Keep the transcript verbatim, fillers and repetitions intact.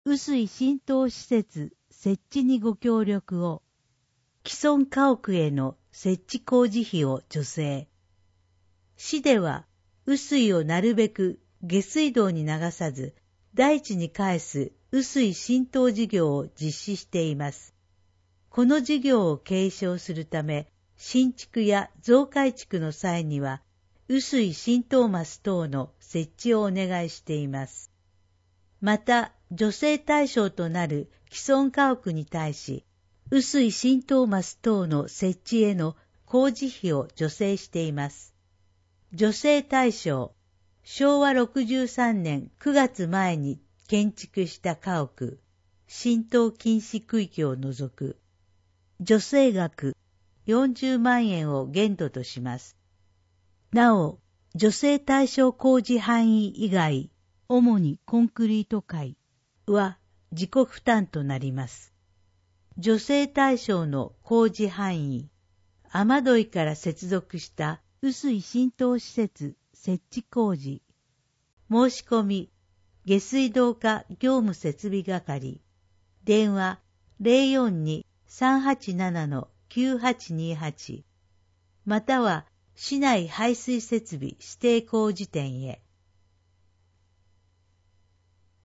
雨水浸透施設設置にご協力を。既存家屋への設置工事費を助成。市では、雨水をなるべく下水道に流さず、大地に返す雨水浸透事業を実施しています。この事業を継承するため、新築や増改築の際には、雨水浸透マス等の設置をお願いしています。また、助成対象となる既存家屋に対し、雨水浸透マス等の設置への工事費を助成しています。助成対象、しょうわろくじゅうさんねんくがつまえに建築した家屋、浸透禁止区域を除く。助成額よんじゅうまんえんを限度とします。なお、助成対象工事範囲以外、主にコンクリート塊は自己負担となります。助成対象の工事範囲、雨どいから接続した雨水浸透施設設置工事、申し込み、下水道課業務設備係、電話 ゼロよんに さんはちなな きゅうはちにはち、または市内排水設備指定工事店へ。